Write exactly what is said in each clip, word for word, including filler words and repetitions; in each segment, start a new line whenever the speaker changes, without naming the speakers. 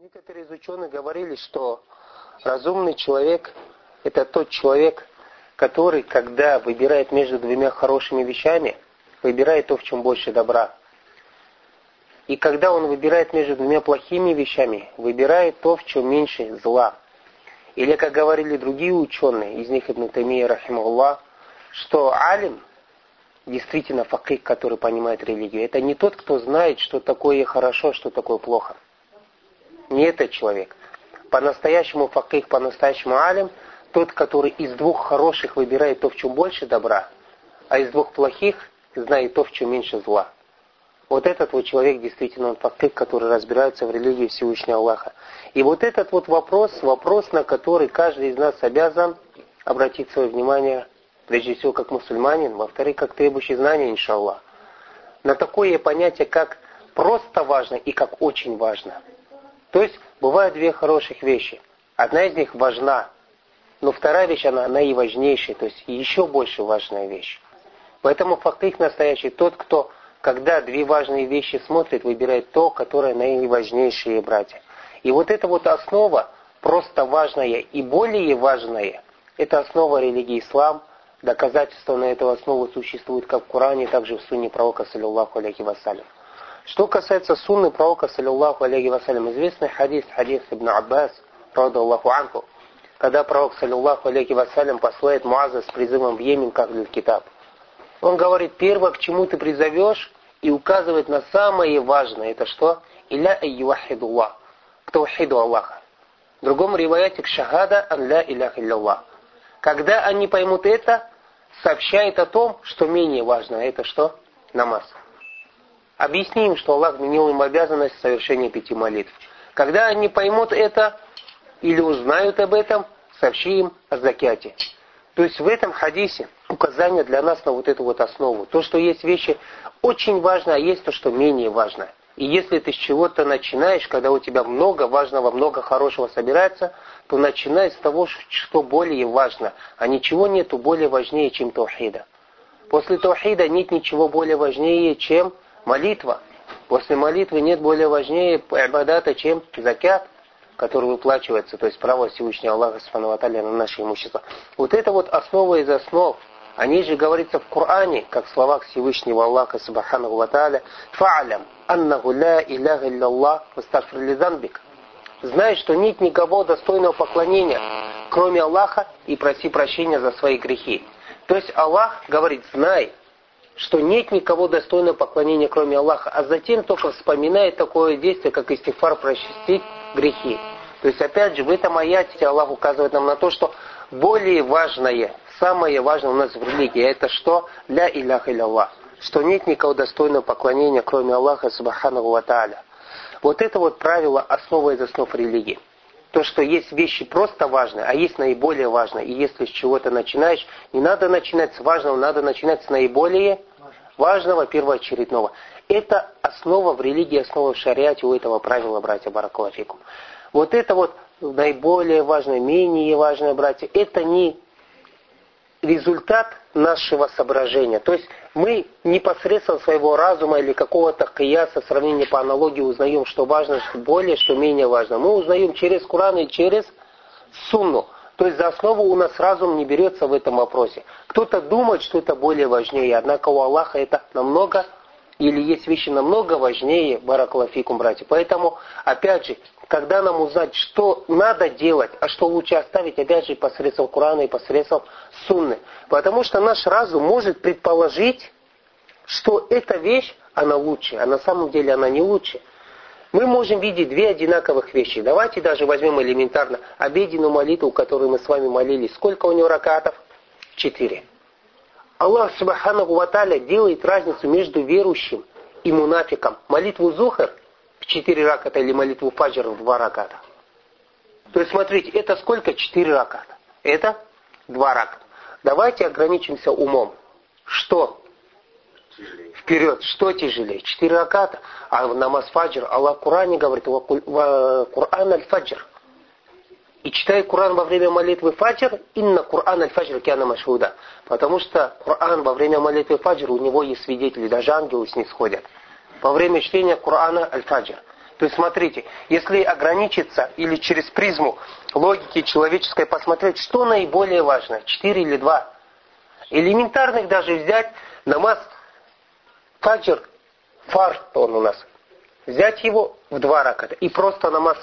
Некоторые из ученых говорили, что разумный человек – это тот человек, который, когда выбирает между двумя хорошими вещами, выбирает то, в чем больше добра. И когда он выбирает между двумя плохими вещами, выбирает то, в чем меньше зла. Или, как говорили другие ученые, из них Ибн Таймия, рахимахуллах, что алим, действительно факих, который понимает религию, это не тот, кто знает, что такое хорошо, что такое плохо. Не этот человек. По-настоящему факих, по-настоящему алим, тот, который из двух хороших выбирает то, в чем больше добра, а из двух плохих знает то, в чем меньше зла. Вот этот вот человек действительно он факих, который разбирается в религии Всевышнего Аллаха. И вот этот вот вопрос, вопрос, на который каждый из нас обязан обратить свое внимание, прежде всего как мусульманин, во-вторых, как требующий знания, иншаллах, на такое понятие, как просто важно и как очень важно. То есть, бывают две хороших вещи. Одна из них важна, но вторая вещь, она наиважнейшая, то есть еще больше важная вещь. Поэтому факих настоящий тот, кто, когда две важные вещи смотрит, выбирает то, которое наиважнейшее, братья. И вот эта вот основа, просто важная и более важная, это основа религии ислам. Доказательства на эту основу существуют как в Коране, так же в сунне пророка, саллиллаху алейхи вассалям. Что касается сунны пророка, саллиллаху алейхи вассалям, известный хадис, хадис Ибн Аббас, ради Аллаху анху, когда пророк, саллиллаху алейхи вассалям, посылает Муаза с призывом в Йемен, как для китаб. Он говорит, первое, к чему ты призовешь, и указывает на самое важное, это что? Илля айюахидуллах, к таухиду Аллаха. В другом риваяте к шахада ан ля иляха илляллах. Когда они поймут это, сообщает о том, что менее важно, это что? Намаз. Объясни им, что Аллах вменил им обязанность совершения пяти молитв. Когда они поймут это, или узнают об этом, сообщи им о закяте. То есть в этом хадисе указание для нас на вот эту вот основу. То, что есть вещи очень важные, а есть то, что менее важно. И если ты с чего-то начинаешь, когда у тебя много важного, много хорошего собирается, то начинай с того, что более важно. А ничего нету более важнее, чем таухида. После таухида нет ничего более важнее, чем молитва. После молитвы нет более важнее ибадата, чем закят, который выплачивается, то есть право Всевышнего Аллаха Субхану ва Тааля на наше имущество. Вот это вот основа из основ. О ней же говорится в Коране, как в словах Всевышнего Аллаха Субхану ва Тааля: «Фа'алям аннаху ла иляха илляллах вастагфир ли занбик». Знай, что нет никого достойного поклонения, кроме Аллаха, и проси прощения за свои грехи. То есть Аллах говорит, знай, что нет никого достойного поклонения, кроме Аллаха, а затем только вспоминает такое действие, как истигфар, простить грехи. То есть, опять же, в этом аяте Аллах указывает нам на то, что более важное, самое важное у нас в религии, это что? Ля иляха илляллах. Что нет никого достойного поклонения, кроме Аллаха, субханаху ва тааля. Вот это вот правило, основа из основ религии. То, что есть вещи просто важные, а есть наиболее важные. И если с чего-то начинаешь, не надо начинать с важного, надо начинать с наиболее важного, первоочередного. Это основа в религии, основа в шариате у этого правила, братья, баракаллаху фикум. Вот это вот наиболее важное, менее важное, братья, это не результат нашего соображения. То есть мы непосредственно своего разума или какого-то кияса, сравнения по аналогии узнаем, что важно, что более, что менее важно. Мы узнаем через Коран и через Сунну. То есть за основу у нас разум не берется в этом вопросе. Кто-то думает, что это более важнее, однако у Аллаха это намного, или есть вещи намного важнее, баракаллаху фикум, братья. Поэтому, опять же, когда нам узнать, что надо делать, а что лучше оставить, опять же, посредством Корана и посредством Сунны. Потому что наш разум может предположить, что эта вещь, она лучше, а на самом деле она не лучше. Мы можем видеть две одинаковых вещи. Давайте даже возьмем элементарно обеденную молитву, которую мы с вами молились. Сколько у него ракатов? Четыре. Аллах Субханаху ва Тааля делает разницу между верующим и мунафиком. Молитву Зухр в четыре раката или молитву Фаджр в два раката. То есть, смотрите, это сколько? Четыре раката. Это два раката. Давайте ограничимся умом. Что? Вперед, что тяжелее? Четыре раката. А в намаз Фаджр Аллах в Коране говорит, Коран аль-Фаджр. И читая Коран во время молитвы Фаджр, инна Коран аль-Фаджр кяна машхуда. Потому что Коран во время молитвы Фаджр, у него есть свидетели, даже ангелы снисходят. Во время чтения Корана аль-Фаджр. То есть смотрите, если ограничиться или через призму логики человеческой посмотреть, что наиболее важно, четыре или два. Элементарных даже взять намаз фаджр, фард он у нас, взять его в два раката и просто намаз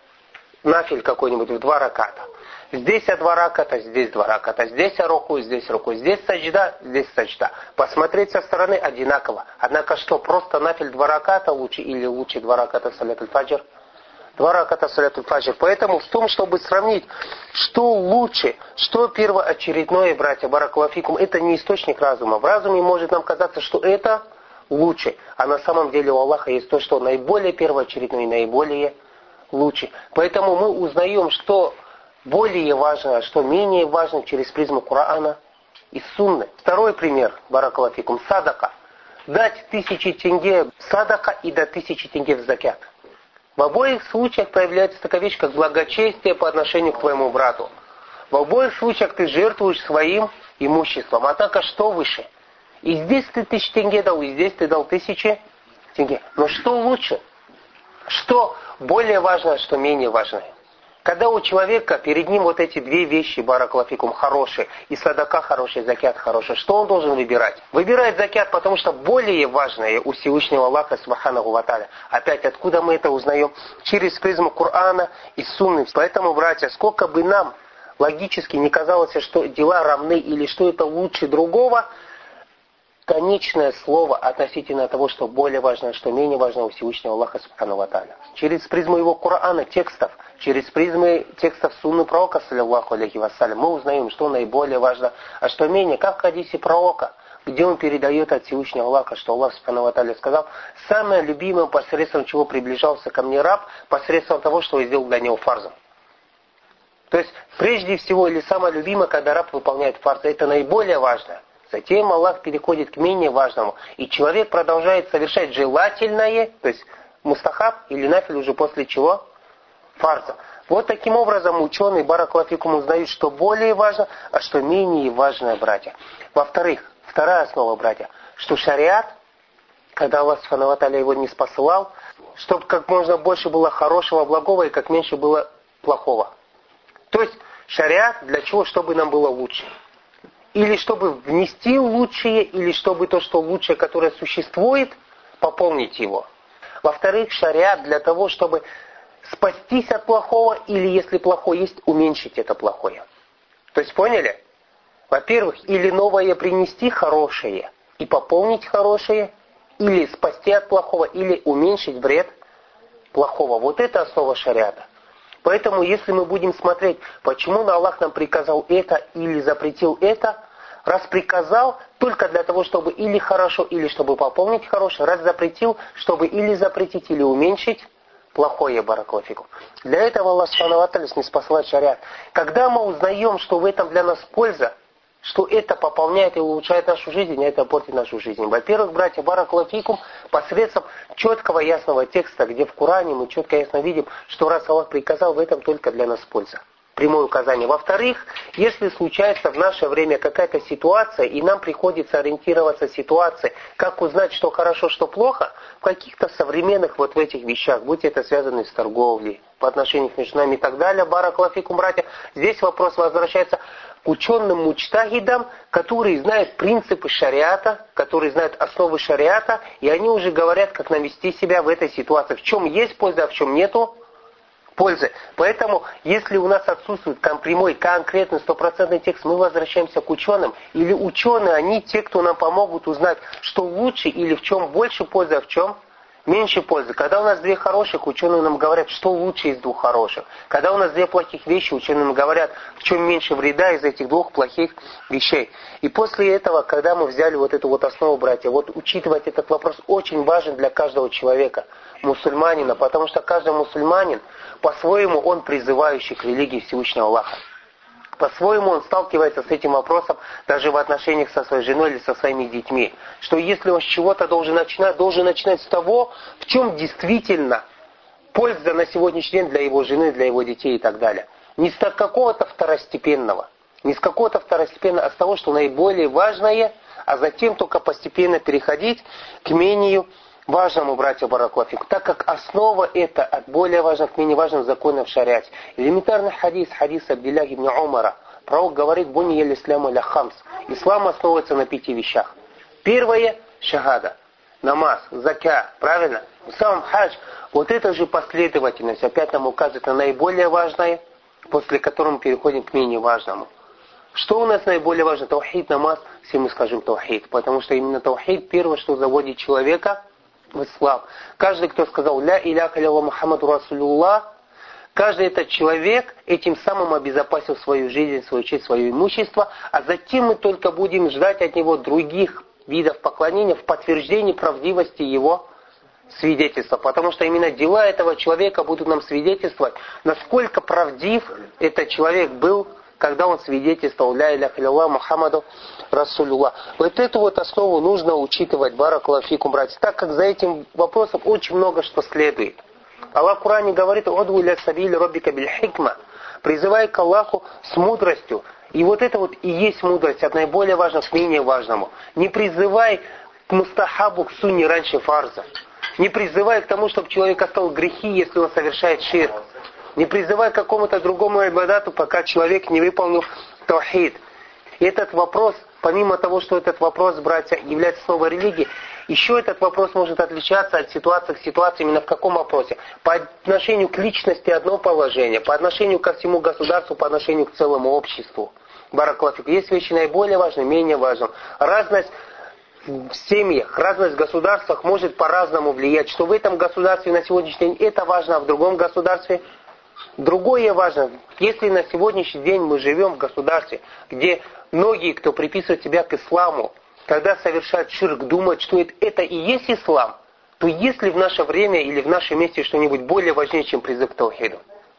нафиль какой-нибудь в два раката. Здесь два раката, здесь два раката, здесь руку, здесь руку, здесь саджда, здесь саджда. Посмотреть со стороны одинаково. Однако что, просто нафиль два раката лучше или лучше два раката салят аль-фаджр? Два раката салят аль-фаджр. Поэтому в том, чтобы сравнить, что лучше, что первоочередное, братья, баракаллаху фикум, это не источник разума. В разуме может нам казаться, что это лучше. А на самом деле у Аллаха есть то, что наиболее первоочередное и наиболее лучше. Поэтому мы узнаем, что более важно, а что менее важно через призму Корана и Сунны. Второй пример, баракаллаху фикум, садака. Дать тысячи тенге садака и дать тысячи тенге в закят. В обоих случаях проявляется такая вещь, как благочестие по отношению к твоему брату. В обоих случаях ты жертвуешь своим имуществом. Однако что выше? И здесь ты тысячи тенге дал, и здесь ты дал тысячи тенге. Но что лучше? Что более важно, а что менее важно? Когда у человека перед ним вот эти две вещи, баракаллаху фикум, хорошие, и садака хороший, закят хороший, что он должен выбирать? Выбирает закят, потому что более важное у Всевышнего Аллаха, субханаху ва тааля. Опять, откуда мы это узнаем? Через призму Корана и Сунны. Поэтому, братья, сколько бы нам логически не казалось, что дела равны или что это лучше другого, конечное слово относительно того, что более важно, что менее важно у Всевышнего Аллаха, субханаху ва тааля. Через призму его Корана, текстов, через призмы текстов сунны пророка, саллиллаху алейхи вассалям, мы узнаем, что наиболее важно, а что менее, как в хадисе пророка, где он передает от Всевышнего Аллаха, что Аллах субхану ва тааля сказал, самое любимое, посредством чего приближался ко мне раб, посредством того, что я сделал для него фарзом. То есть, прежде всего, или самое любимое, когда раб выполняет фарз, это наиболее важное. Затем Аллах переходит к менее важному, и человек продолжает совершать желательное, то есть мустахаб или нафиль уже после чего? Фарза. Вот таким образом ученые, баракаллаху фикум, узнают, что более важно, а что менее важно, братья. Во-вторых, вторая основа, братья, что шариат, когда Аллах субхану ва тааля его не спосылал, чтобы как можно больше было хорошего, благого и как меньше было плохого. То есть шариат для чего? Чтобы нам было лучше. Или чтобы внести лучшее, или чтобы то, что лучшее, которое существует, пополнить его. Во-вторых, шариат для того, чтобы спастись от плохого, или если плохое есть, уменьшить это плохое. То есть поняли? Во-первых, или новое принести хорошее и пополнить хорошее, или спасти от плохого, или уменьшить вред плохого. Вот это основа шариата. Поэтому, если мы будем смотреть, почему Аллах нам приказал это или запретил это, раз приказал только для того, чтобы или хорошо, или чтобы пополнить хорошее, раз запретил, чтобы или запретить, или уменьшить плохое, баракаллаху фикум. Для этого Аллах субхану ва тааля не спасал шариат. Когда мы узнаем, что в этом для нас польза, что это пополняет и улучшает нашу жизнь, а это портит нашу жизнь. Во-первых, братья, баракаллаху фикум, посредством четкого ясного текста, где в Коране мы четко ясно видим, что раз Аллах приказал, в этом только для нас польза. Прямое указание. Во-вторых, если случается в наше время какая-то ситуация, и нам приходится ориентироваться в ситуации, как узнать, что хорошо, что плохо, в каких-то современных вот в этих вещах, будь это связано с торговлей, по отношению между нами и так далее, баракаллаху фикум, братья, здесь вопрос возвращается к ученым муджтахидам, которые знают принципы шариата, которые знают основы шариата, и они уже говорят, как нам вести себя в этой ситуации, в чем есть польза, а в чем нету пользы. Поэтому, если у нас отсутствует прямой, конкретный, стопроцентный текст, мы возвращаемся к ученым. Или ученые, они те, кто нам помогут узнать, что лучше или в чем больше пользы, а в чем меньше пользы. Когда у нас две хороших, ученые нам говорят, что лучше из двух хороших. Когда у нас две плохих вещи, ученые нам говорят, в чем меньше вреда из этих двух плохих вещей. И после этого, когда мы взяли вот эту вот основу, братья, вот учитывать этот вопрос очень важен для каждого человека, мусульманина, потому что каждый мусульманин, по-своему, он призывающий к религии Всевышнего Аллаха. По-своему он сталкивается с этим вопросом даже в отношениях со своей женой или со своими детьми. Что если он с чего-то должен начинать, должен начинать с того, в чем действительно польза на сегодняшний день для его жены, для его детей и так далее. Не с какого-то второстепенного. Не с какого-то второстепенного, а с того, что наиболее важное, а затем только постепенно переходить к менее важному, братья баракаллаху, так как основа это от более важных к менее важным законов в шариате. Элементарный хадис, хадис Абдилляхи ибн Умара. Пророк говорит: «Буни исляму ля хамс». Ислам основывается на пяти вещах. Первое – шахада, намаз, закя, правильно? Сам хадж, вот это же последовательность, опять нам указывает на наиболее важное, после которого мы переходим к менее важному. Что у нас наиболее важно? Таухид, намаз, все мы скажем таухид, потому что именно таухид первое, что заводит человека в ислам. Каждый, кто сказал «Ля иляха илля Мухаммаду Расулуллах», каждый этот человек этим самым обезопасил свою жизнь, свою честь, свое имущество, а затем мы только будем ждать от него других видов поклонения в подтверждении правдивости его свидетельства. Потому что именно дела этого человека будут нам свидетельствовать, насколько правдив этот человек был, когда он свидетельствовал «Ля иляха илля Мухаммаду Расулуллах». Вот эту вот основу нужно учитывать, баракаллаху фикум, братья, так как за этим вопросом очень много что следует. Аллах в Коране говорит: «Уд'у иля сабили роббика биль хикма», призывай к Аллаху с мудростью. И вот это вот и есть мудрость, от наиболее важного к менее важному. Не призывай к мустахабу, к сунне раньше фарза. Не призывай к тому, чтобы человек оставил грехи, если он совершает ширк. Не призывай к какому-то другому ибадату, пока человек не выполнил таухид. И этот вопрос, помимо того, что этот вопрос, братья, является основой религии, еще этот вопрос может отличаться от ситуации к ситуации именно в каком вопросе? По отношению к личности одно положение, по отношению ко всему государству, по отношению к целому обществу. Баракаллаху фикум. Есть вещи наиболее важные, менее важные. Разность в семьях, разность в государствах может по-разному влиять. Что в этом государстве на сегодняшний день это важно, а в другом государстве другое важно. Если на сегодняшний день мы живем в государстве, где многие, кто приписывает себя к исламу, когда совершают ширк, думают, что это и есть ислам, то есть ли в наше время или в нашем месте что-нибудь более важнее, чем призыв к таухиду?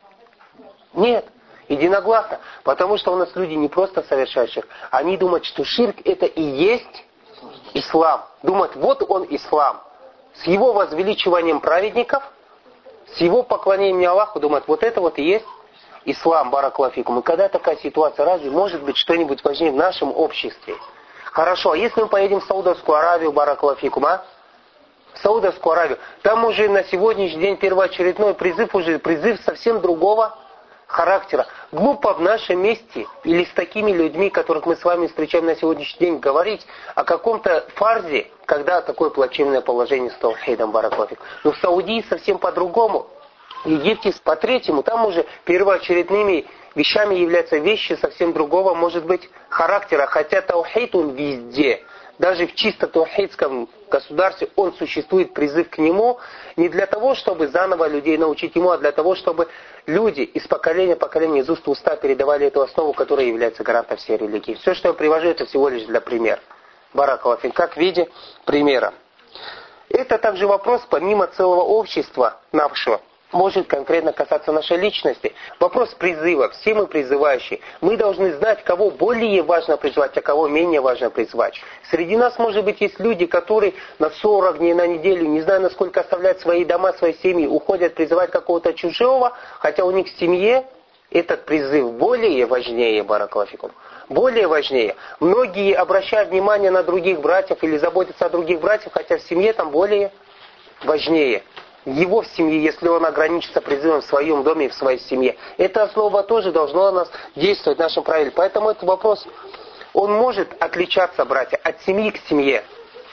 Нет. Единогласно. Потому что у нас люди не просто совершают ширк, они думают, что ширк это и есть ислам. Думают, вот он ислам. С его возвеличиванием праведников, с его поклонением Аллаху, думают, вот это вот и есть ислам, баракаллаху фикум. И когда такая ситуация, разве может быть что-нибудь важнее в нашем обществе? Хорошо, а если мы поедем в Саудовскую Аравию, баракаллаху фикум, а? В Саудовскую Аравию, там уже на сегодняшний день первоочередной призыв, уже призыв совсем другого характера. Глупо в нашем месте или с такими людьми, которых мы с вами встречаем на сегодняшний день, говорить о каком-то фарзе, когда такое плачевное положение с таухидом, баракаллаху фикум. Но в Саудии совсем по-другому. В Египте по-третьему, там уже первоочередными вещами являются вещи совсем другого, может быть, характера. Хотя таухид он везде. Даже в чисто таухидском государстве он существует, призыв к нему, не для того, чтобы заново людей научить ему, а для того, чтобы люди из поколения в поколение, из уст в уста передавали эту основу, которая является гарантом всей религии. Все, что я привожу, это всего лишь для примера. Баракаллаху фикум, как в виде примера. Это также вопрос, помимо целого общества нашего, может конкретно касаться нашей личности. Вопрос призыва. Все мы призывающие. Мы должны знать, кого более важно призывать, а кого менее важно призывать. Среди нас, может быть, есть люди, которые на сорок дней, на неделю, не знаю, насколько оставляют свои дома, свои семьи, уходят призывать какого-то чужого, хотя у них в семье этот призыв более важнее, баракаллаху фикум. Более важнее. Многие обращают внимание на других братьев или заботятся о других братьях, хотя в семье там более важнее. Его в семье, если он ограничится призывом в своем доме и в своей семье. Эта основа тоже должна у нас действовать в нашем правиле. Поэтому этот вопрос, он может отличаться, братья, от семьи к семье.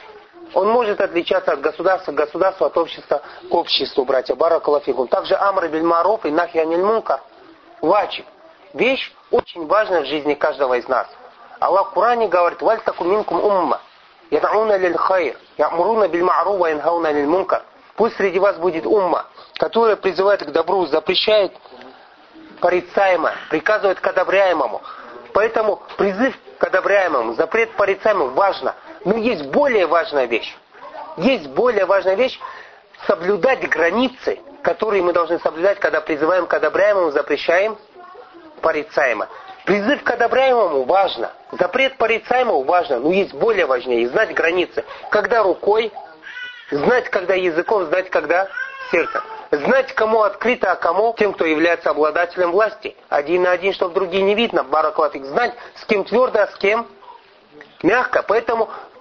Он может отличаться от государства к государству, от общества к обществу, братья. Баракаллаху фикум. Также амр биль маруф и нахи аниль мункар. Ваджиб. Вещь очень важная в жизни каждого из нас. Аллах в Коране говорит: «Валь таку минкум умма, ядауна лиль хайр, ямуруна биль ма'руф ва янхауна лиль мункар». Пусть среди вас будет умма, которая призывает к добру, запрещает порицаемое, приказывает к одобряемому. Поэтому призыв к одобряемому, запрет порицаемому важно. Но есть более важная вещь. Есть более важная вещь — соблюдать границы, которые мы должны соблюдать, когда призываем к одобряемому, запрещаем порицаемое. Призыв к одобряемому важно. Запрет порицаемому важно. Но есть более важнее — знать границы. Когда рукой, знать, когда языком, знать, когда сердцем. Знать, кому открыто, а кому тем, кто является обладателем власти. Один на один, чтобы другие не видно. Баракаллаху фикум. Знать, с кем твердо, а с кем мягко. Поэтому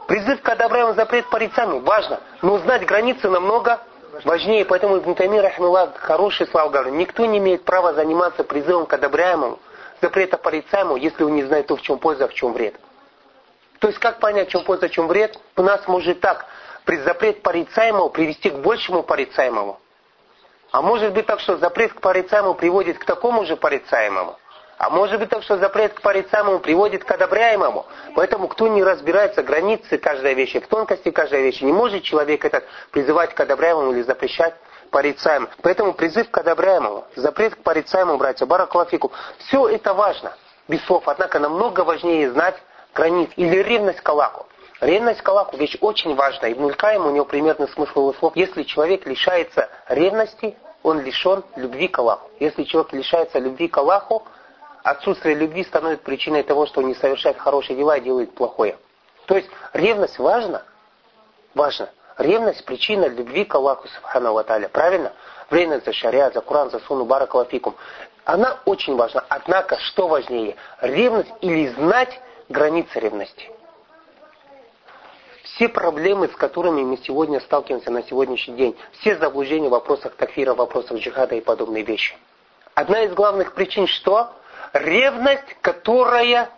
Призыв к добру, запрет к порицанию важно, но знать границы намного важнее. Поэтому Ибн Таймия рахимахуллах хорошие слова говорит: никто не имеет права заниматься призывом к одобряемому, запрета порицаемому, если он не знает то, в чем польза, а в чем вред. То есть как понять, в чем польза, в чем вред? У нас может так при запрет порицаемому привести к большему порицаемому. А может быть так, что запрет к порицаемому приводит к такому же порицаемому. А может быть так, что запрет к порицаемому приводит к одобряемому. Поэтому кто не разбирается в границе каждой вещи, в тонкости каждой вещи, не может человек этот призывать к одобряемому или запрещать порицаемому. Поэтому призыв к одобряемому, запрет к порицаемому, братья, баракаллаху фикум, все это важно, без слов. Однако намного важнее знать границы. Или ревность к Аллаху. Ревность к Аллаху вещь очень важная. Ибн аль-Кайим, у него примерный смысл его слов: если человек лишается ревности, он лишен любви к Аллаху. Если человек лишается любви к Аллаху, отсутствие любви становится причиной того, что он не совершает хорошие дела и делает плохое. То есть ревность важна? Важно. Ревность причина любви к Аллаху субхану ва тааля. Правильно? Ревность за шариат, за Коран, за сунну, баракаллаху фикум. Она очень важна. Однако, что важнее? Ревность или знать границы ревности? Все проблемы, с которыми мы сегодня сталкиваемся на сегодняшний день, все заблуждения в вопросах такфира, в вопросах джихада и подобные вещи. Одна из главных причин что? Ревность, которая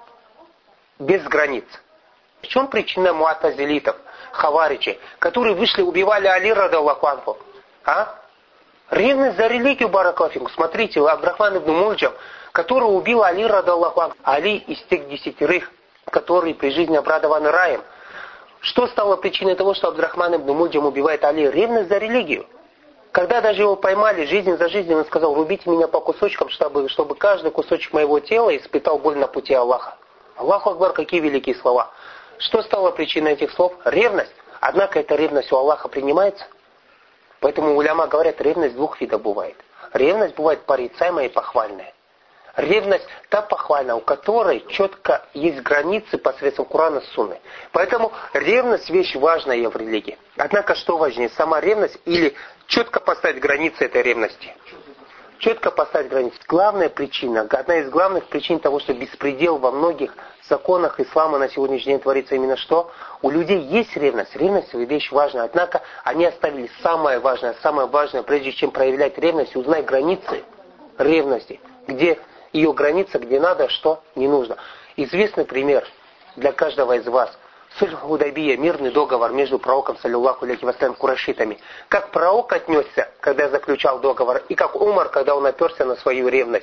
без границ. В чем причина муатазилитов, хаваричей, которые вышли, убивали Али радаллаху анху? А? Ревность за религию, баракаллаху фикум. Смотрите, Абдурахман ибн Мульджам, который убил Али радаллаху анху. Али из тех десятерых, которые при жизни обрадованы раем. Что стало причиной того, что Абдурахман ибн Мульджам убивает Али? Ревность за религию. Когда даже его поймали жизнь за жизнью, он сказал: рубите меня по кусочкам, чтобы, чтобы каждый кусочек моего тела испытал боль на пути Аллаха. Аллаху Акбар, какие великие слова. Что стало причиной этих слов? Ревность. Однако эта ревность у Аллаха принимается. Поэтому уляма говорят, ревность двух видов бывает. Ревность бывает порицаемая и похвальная. Ревность та похвальная, у которой четко есть границы посредством Корана и Сунны. Поэтому ревность вещь важная в религии. Однако что важнее, сама ревность или четко поставить границы этой ревности? Четко поставить границы. Главная причина, одна из главных причин того, что беспредел во многих законах ислама на сегодняшний день творится именно что? У людей есть ревность. Ревность вещь важная. Однако они оставили самое важное, самое важное, прежде чем проявлять ревность, узнать границы ревности. Где ее граница, где надо, что не нужно. Известный пример для каждого из вас. Сульх Худайбия, мирный договор между пророком, саллиллаху алейхи вассалям, курайшитами. Как пророк отнесся, когда заключал договор, и как Умар, когда он оперся на свою ревность.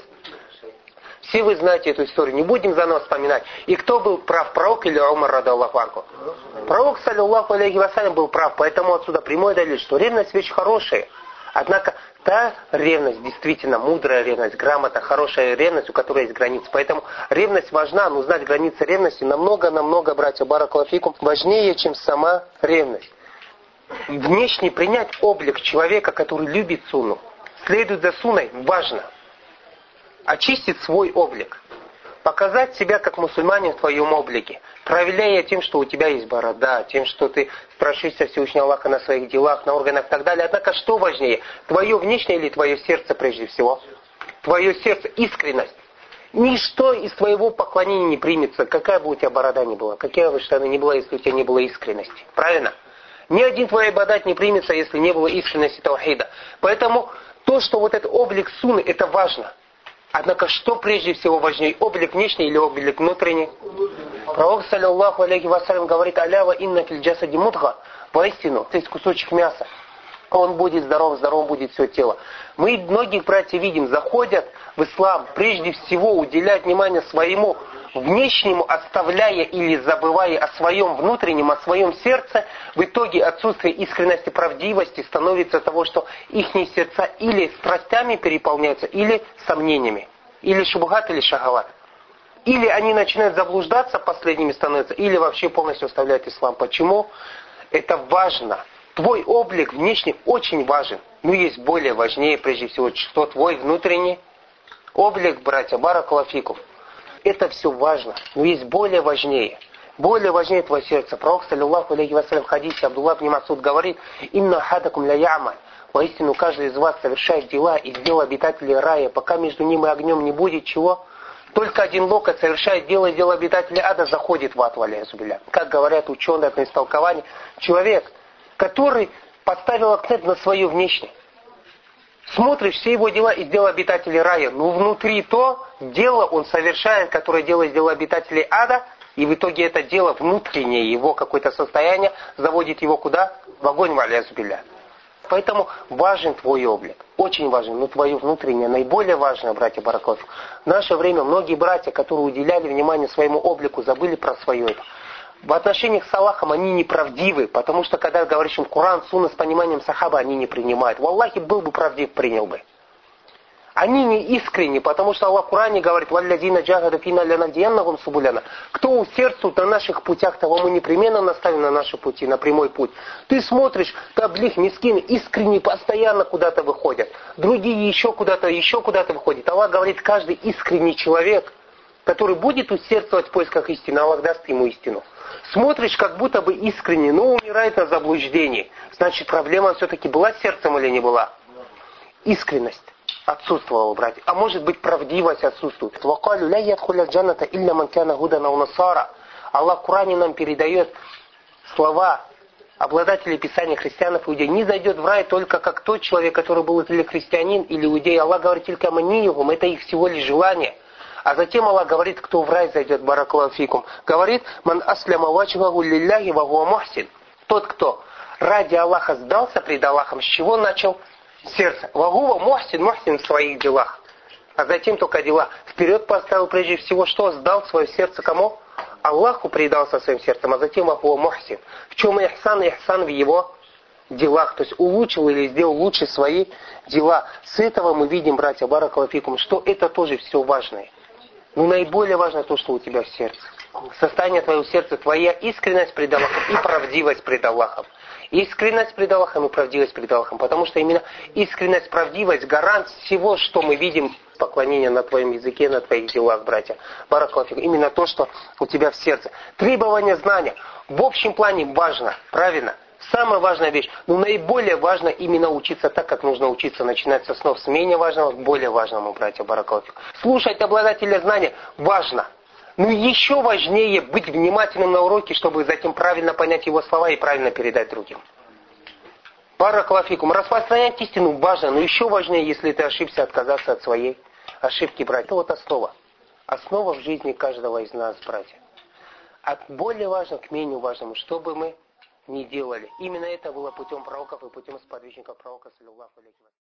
Все вы знаете эту историю, не будем заново вспоминать. И кто был прав, пророк или Умар радаллаху анху? Пророк, саллиллаху алейхи вассалям, был прав, поэтому отсюда прямой далиль, что ревность вещь хорошая. Однако та ревность, действительно мудрая ревность, грамота, хорошая ревность, у которой есть границы. Поэтому ревность важна, но знать границы ревности намного-намного, братья, баракаллаху фикум, важнее, чем сама ревность. Внешне принять облик человека, который любит сунну, следует за сунной, важно. Очистить свой облик. Показать себя как мусульманин в твоем облике. Проявляя тем, что у тебя есть борода, тем, что ты страшишься Всевышнего Аллаха на своих делах, на органах и так далее. Однако, что важнее? Твое внешнее или твое сердце прежде всего? Твое сердце, искренность. Ничто из твоего поклонения не примется, какая бы у тебя борода ни была, какая бы штаны ни была, если у тебя не было искренности. Правильно? Ни один твой ибадат не примется, если не было искренности таухида. Поэтому то, что вот этот облик сунны, это важно. Однако, что прежде всего важнее, облик внешний или облик внутренний? Пророк, саллиллаху алейхи вассалям, говорит: «Аля ва инна фил джасади мудга». Воистину, то есть кусочек мяса. Он будет здоров, здоров будет все тело. Мы многих братьев видим, заходят в ислам, прежде всего уделяют внимание своему внешнему, оставляя или забывая о своем внутреннем, о своем сердце. В итоге отсутствие искренности, правдивости становится того, что их сердца или страстями переполняются, или сомнениями. Или шубхат, или шахават. Или они начинают заблуждаться, последними становятся, или вообще полностью оставляют ислам. Почему? Это важно. Твой облик внешний очень важен. Но есть более важнее, прежде всего, что твой внутренний облик, братья, баракаллаху фикум. Это все важно, но есть более важнее. Более важнее твое сердце. Пророк, саллиллаху алейхи вассалям, в хадисе Абдуллах ибн Мас'уд говорит: «Инна хадакум ля я'маль». Воистину, каждый из вас совершает дела, и дела обитателей рая, пока между ним и огнем не будет чего? только один локоть совершает дело, и дело обитателя ада заходит в ад, валяязубилля. Как говорят ученые от истолкования, человек, который поставил акцент на свое внешнее. Смотришь все его дела из дела обитателей рая, но внутри то дело он совершает, которое делает дело обитателей ада, и в итоге это дело внутреннее, его какое-то состояние, заводит его куда? В огонь, валяязубилля. Поэтому важен твой облик, очень важен, но твое внутреннее, наиболее важное, братья баракаллаху. В наше время многие братья, которые уделяли внимание своему облику, забыли про свое это. В отношениях с Аллахом они неправдивы, потому что когда говоришь им Коран, Сунна с пониманием сахаба, они не принимают. Валлахи, был бы правдив, принял бы. Они не искренни, потому что Аллах в Коране говорит: «Валлазина джахада фина ланахдияннахум субуляна». Кто усердствует на наших путях, того мы непременно наставим на наши пути, на прямой путь. Ты смотришь, таблих, мискины, искренне, постоянно куда-то выходят. Другие еще куда-то, еще куда-то выходят. Аллах говорит, каждый искренний человек, который будет усердствовать в поисках истины, Аллах даст ему истину. Смотришь, как будто бы искренне, но умирает на заблуждении. Значит, проблема все-таки была с сердцем или не была? Искренность отсутствовала, братья. А может быть, правдивость отсутствует. «Вакалю ля ядхуля джанната илля ман кана гудана у насара». Аллах в Коране нам передает слова обладателей Писания христианов и иудеев. Не зайдет в рай только как тот человек, который был или христианин, или иудей. Аллах говорит, только маниюхум, это их всего лишь желание. А затем Аллах говорит, кто в рай зайдет, баракаллаху фикум. Говорит, ман асляма ваджхаху лилляхи ва хуа мухсин. Тот, кто ради Аллаха сдался пред Аллахом, с чего начал? Сердце. Вагува мухсин, мухсин в своих делах. А затем только дела. Вперед поставил прежде всего, что сдал свое сердце кому? Аллаху предался своим сердцем, а затем вагува мухсин. В чем ихсан? Ихсан в его делах. То есть улучшил или сделал лучше свои дела. С этого мы видим, братья, баракаллаху фикум, что это тоже все важное. Но наиболее важно то, что у тебя в сердце. Состояние твоего сердца, твоя искренность пред Аллахом и правдивость пред Аллахом. Искренность пред Аллахом и правдивость пред Аллахом. Потому что именно искренность, правдивость, гарант всего, что мы видим, поклонение на твоем языке, на твоих делах, братья. Баракаллаху фикум. Именно то, что у тебя в сердце. Требование знания в общем плане важно, правильно? Самая важная вещь. Но наиболее важно именно учиться так, как нужно учиться. Начинать со снов с менее важного к более важному, братья, баракаллаху фикум. Слушать обладателя знания важно. Но еще важнее быть внимательным на уроке, чтобы затем правильно понять его слова и правильно передать другим. Баракаллаху фикум. Распространять истину важно, но еще важнее, если ты ошибся, отказаться от своей ошибки, братья. Это вот основа. Основа в жизни каждого из нас, братья. От более важного к менее важному, чтобы мы не делали. Именно это было путем пророков и путем сподвижников пророка, саллиллаху алейхи ва саллям.